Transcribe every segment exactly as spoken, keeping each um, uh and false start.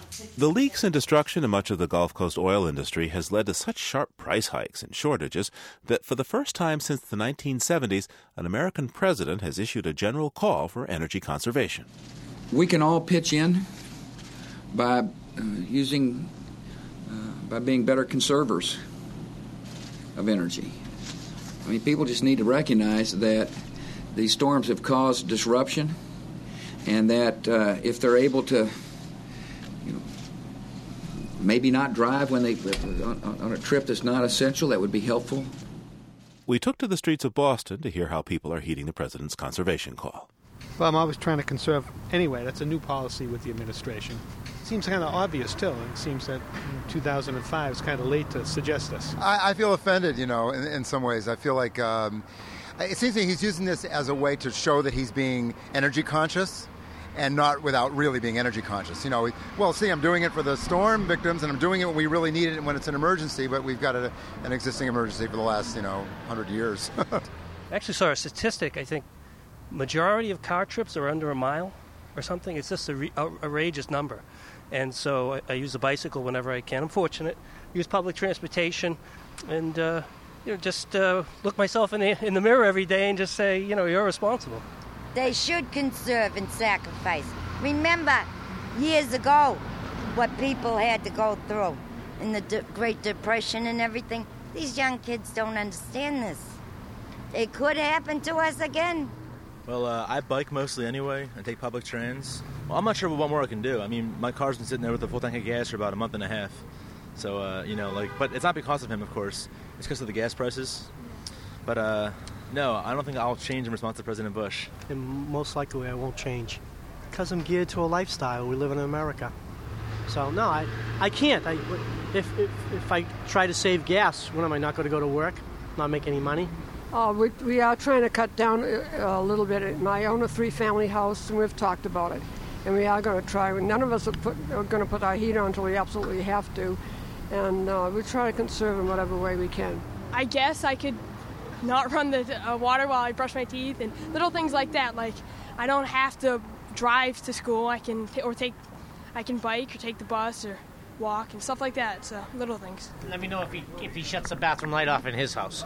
The leaks and destruction in much of the Gulf Coast oil industry has led to such sharp price hikes and shortages that for the first time since the nineteen seventies, an American president has issued a general call for energy conservation. We can all pitch in by uh, using, uh, by being better conservers of energy. I mean, people just need to recognize that these storms have caused disruption, and that uh, if they're able to, you know, maybe not drive when they on, on a trip that's not essential, that would be helpful. We took to the streets of Boston to hear how people are heeding the president's conservation call. Well, I'm always trying to conserve anyway. That's a new policy with the administration. It seems kind of obvious, too. It seems that in two thousand five it's kind of late to suggest this. I, I feel offended, you know, in, in some ways. I feel like um, it seems to me he's using this as a way to show that he's being energy conscious and not without really being energy conscious. You know, well, see, I'm doing it for the storm victims, and I'm doing it when we really need it and when it's an emergency, but we've got a, an existing emergency for the last, you know, one hundred years. I actually saw a statistic, I think, majority of car trips are under a mile or something. It's just a re- outrageous number. And so I, I use a bicycle whenever I can. I'm fortunate. Use public transportation and, uh, you know, just uh, look myself in the, in the mirror every day and just say, you know, you're responsible. They should conserve and sacrifice. Remember, years ago, what people had to go through in the De- Great Depression and everything. These young kids don't understand this. It could happen to us again. Well, uh, I bike mostly anyway. I take public trains. Well, I'm not sure what more I can do. I mean, my car's been sitting there with a full tank of gas for about a month and a half. So, uh, you know, like, but it's not because of him, of course. It's because of the gas prices. But, uh, no, I don't think I'll change in response to President Bush. And most likely I won't change because I'm geared to a lifestyle. We live in America. So, no, I, I can't. I, if, if, if I try to save gas, when am I not going to go to work, not make any money? Uh, we, we are trying to cut down a, a little bit. And I own a three-family house, and we've talked about it. And we are going to try. None of us are, put, are going to put our heat on until we absolutely have to. And uh, we try to conserve in whatever way we can. I guess I could not run the uh, water while I brush my teeth and little things like that. Like, I don't have to drive to school. I can t- or take, I can bike or take the bus or walk and stuff like that. So little things. Let me know if he if he shuts the bathroom light off in his house.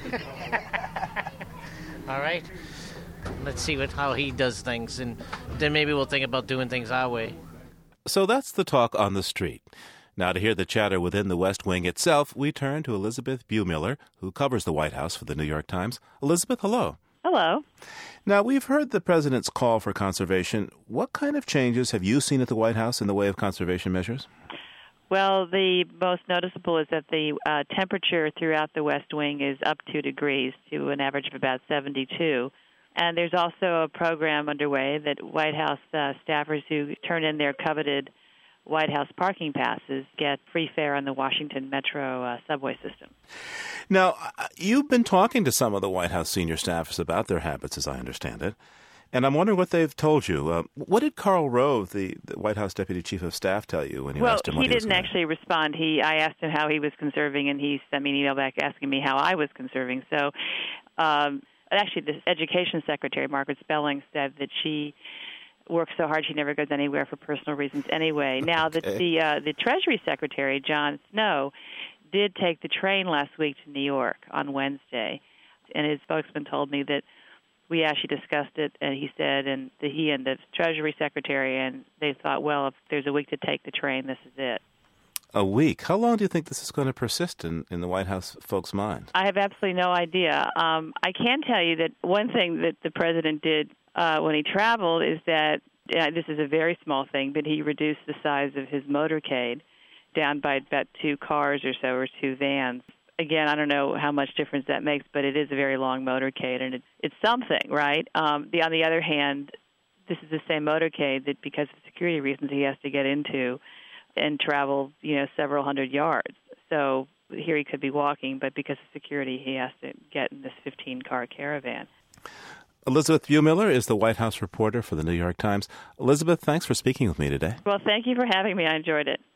All right. Let's see what how he does things, and then maybe we'll think about doing things our way. So that's the talk on the street. Now, to hear the chatter within the West Wing itself, we turn to Elizabeth Buemiller, who covers the White House for the New York Times. Elizabeth, hello. Hello. Now, we've heard the president's call for conservation. What kind of changes have you seen at the White House in the way of conservation measures? Well, the most noticeable is that the uh, temperature throughout the West Wing is up two degrees to an average of about seventy-two. And there's also a program underway that White House uh, staffers who turn in their coveted White House parking passes get free fare on the Washington Metro uh, subway system. Now, you've been talking to some of the White House senior staffers about their habits, as I understand it, and I'm wondering what they've told you. Uh, what did Karl Rove, the, the White House Deputy Chief of Staff, tell you when you well, asked him what he, he was didn't gonna... actually respond. He, I asked him how he was conserving, and he sent me an email back asking me how I was conserving. So, um, actually, the Education Secretary, Margaret Spelling, said that she works so hard she never goes anywhere for personal reasons anyway. Now, the Okay. the, uh, the Treasury Secretary, John Snow, did take the train last week to New York on Wednesday, and his spokesman told me that we actually discussed it, and he said, and the, he and the Treasury Secretary, and they thought, well, if there's a week to take the train, this is it. A week? How long do you think this is going to persist in, in the White House folks' mind? I have absolutely no idea. Um, I can tell you that one thing that the president did uh, when he traveled is that, uh, this is a very small thing, but he reduced the size of his motorcade down by about two cars or so, or two vans. Again, I don't know how much difference that makes, but it is a very long motorcade, and it, it's something, right? Um, the, on the other hand, this is the same motorcade that, because of security reasons, he has to get into and travel, you know, several hundred yards. So here he could be walking, but because of security, he has to get in this fifteen-car caravan. Elizabeth Buemiller is the White House reporter for the New York Times. Elizabeth, thanks for speaking with me today. Well, thank you for having me. I enjoyed it.